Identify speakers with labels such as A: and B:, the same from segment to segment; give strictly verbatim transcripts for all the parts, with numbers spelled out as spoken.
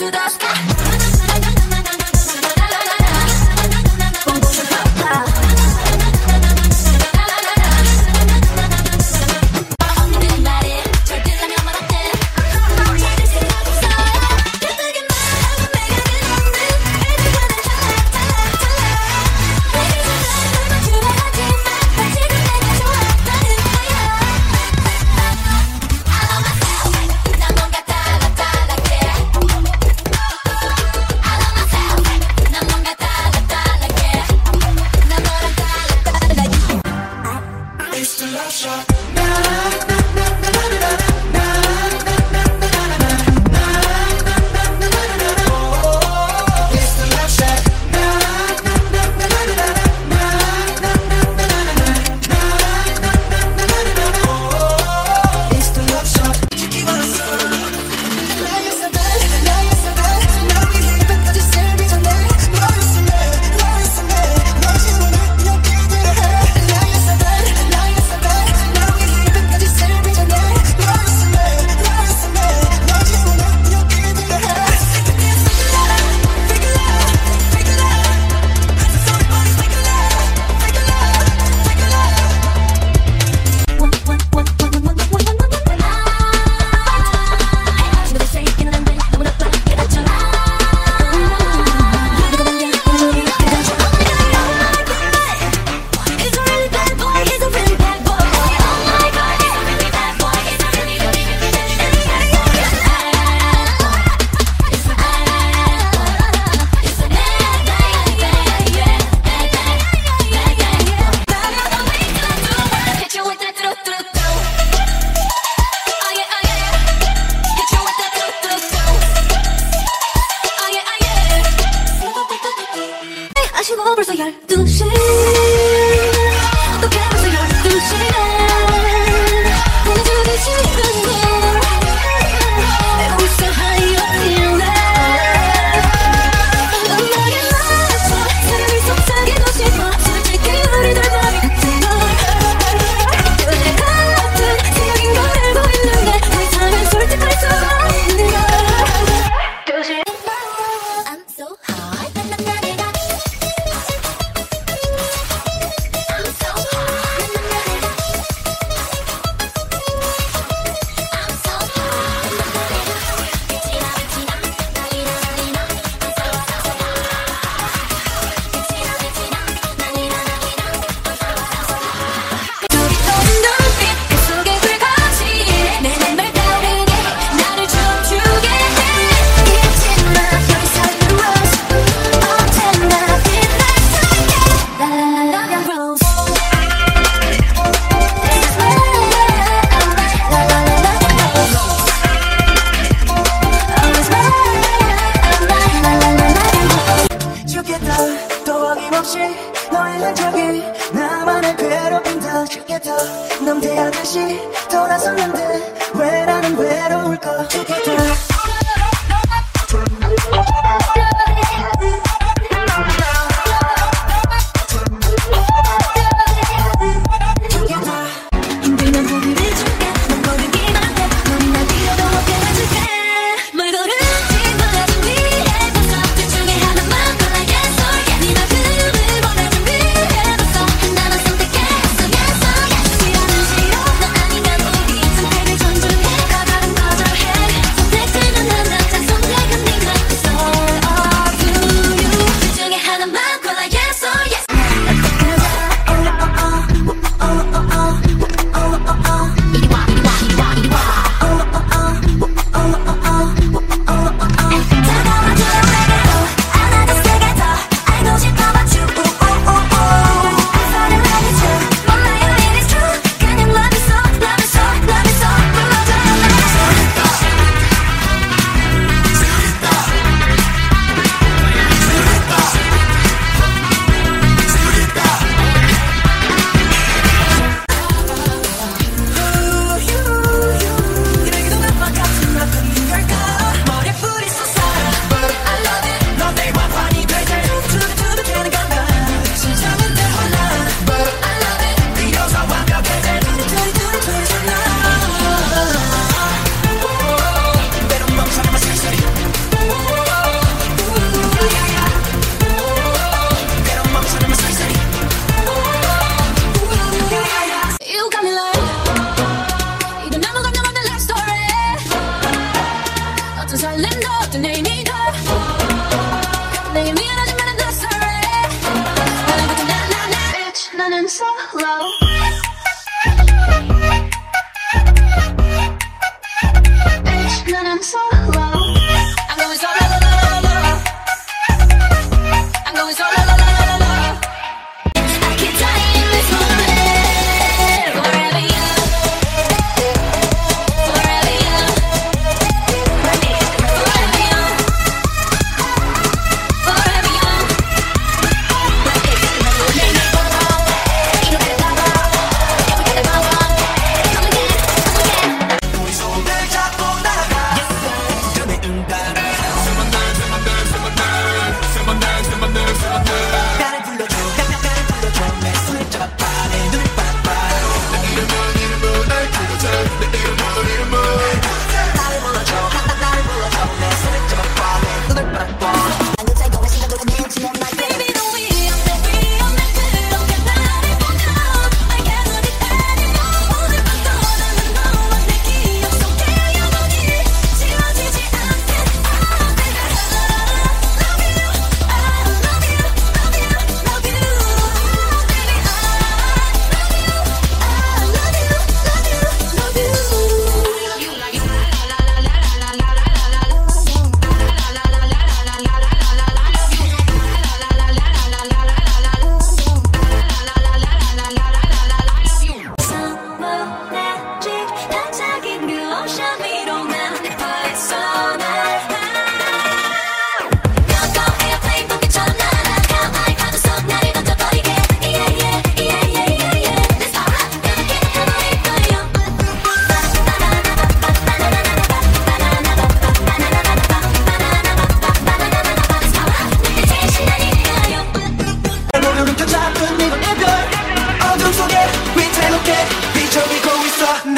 A: to the sky.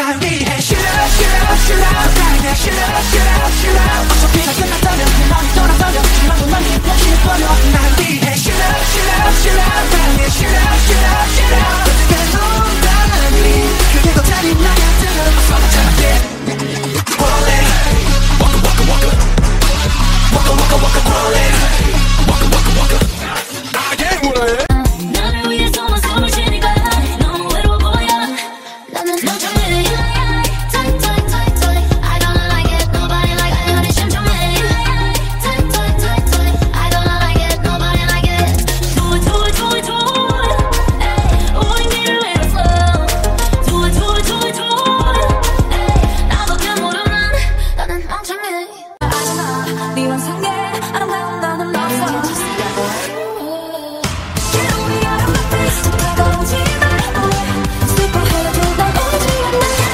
A: 날 위해 Shoot up, shoot up, shoot up 나에게 Shoot up, shoot up, shoot up 어차피 다 끝났다면 내 맘이 떠나서려 지만 너만 멈추는 거려 날 위해 Shoot up, shoot up, shoot up 나에게 Shoot up, shoot up, shoot up 어떻게 농담이 그게 더 잔인 나야 들어 쏟아져 yeah Roll it Waka waka waka Waka waka waka roll it Waka waka waka I get what it
B: 나를 위해서만 숨을 쉬니까 너무 외로워 보여 나는 멍청해 Tight tight tight tight I don't like it nobody like it 하는 심청해 Tight tight tight tight I don't like it nobody like it Do it do it do it do it 우린 길을 잃었어 Do it do it do it do it 나밖에 모르는 나는 멍청해 알잖아 네 환상에 아름다운 나는 없어 Get on me out of my face 다가오지 마 Sleep ahead of you 난 오지 않네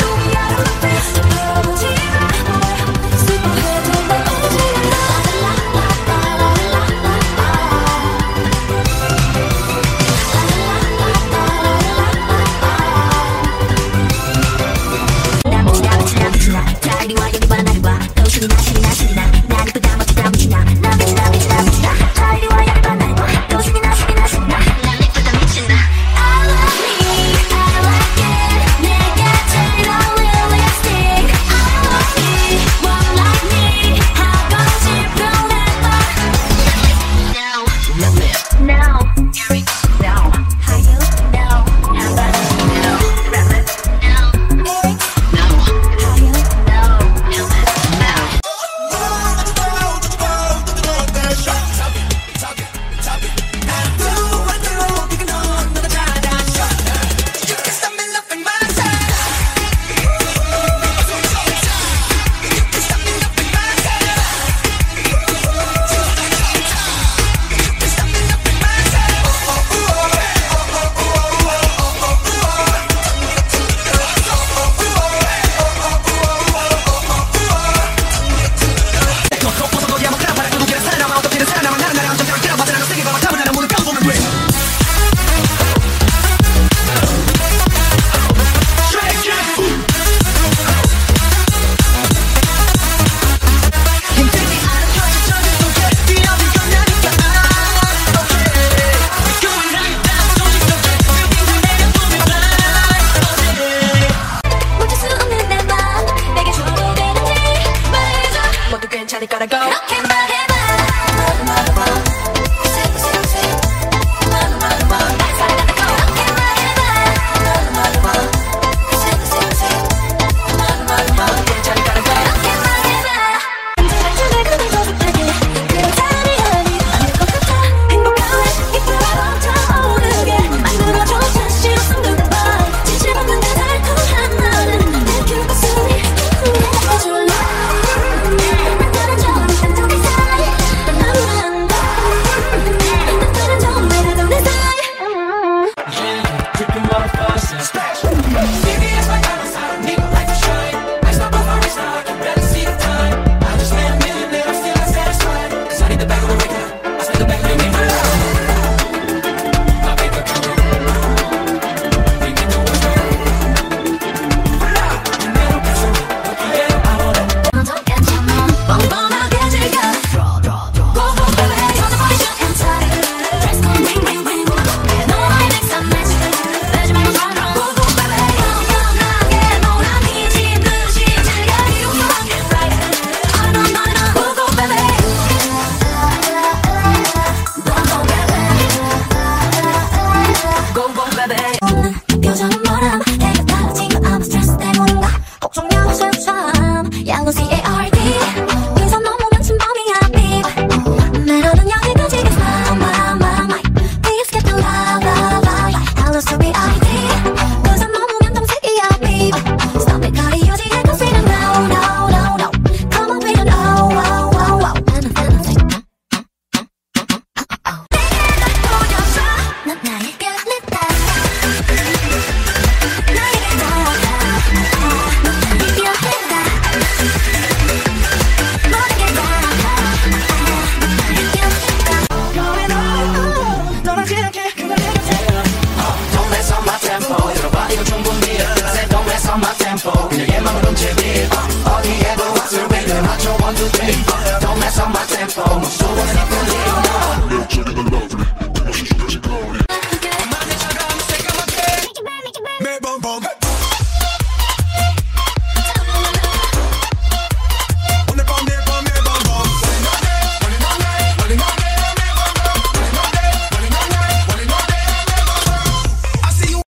C: 그녀의 맘을 움직이 어디에도 왔을 위를 맞춰 one two three Don't mess up my tempo 무서워는 아프니 매력적인 건 lovely 그것이 죽여진 거리 만해처럼 새까맣게 매번 봄 오늘 밤 내일 밤 매번 밤 Rolling all night, rolling all night